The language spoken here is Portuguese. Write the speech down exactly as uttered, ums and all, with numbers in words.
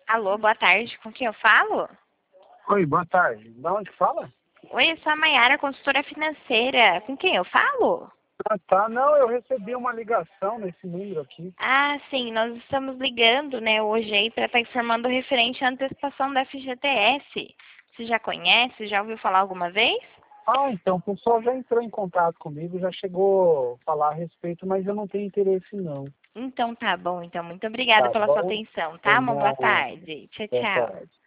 Alô, boa tarde. Com quem eu falo? Oi, boa tarde. Da onde fala? Oi, eu sou a Mayara, consultora financeira. Com quem eu falo? Ah, tá. Não, eu recebi uma ligação nesse número aqui. Ah, sim, nós estamos ligando, né, hoje aí para estar informando referente à antecipação da F G T S. Você já conhece? Já ouviu falar alguma vez? Ah, então, o pessoal já entrou em contato comigo, já chegou a falar a respeito, mas eu não tenho interesse não. Então tá bom, então muito obrigada Tá pela sua bom? atenção, Por tá? Uma boa nada. tarde. Tchau, Boa tchau. tarde.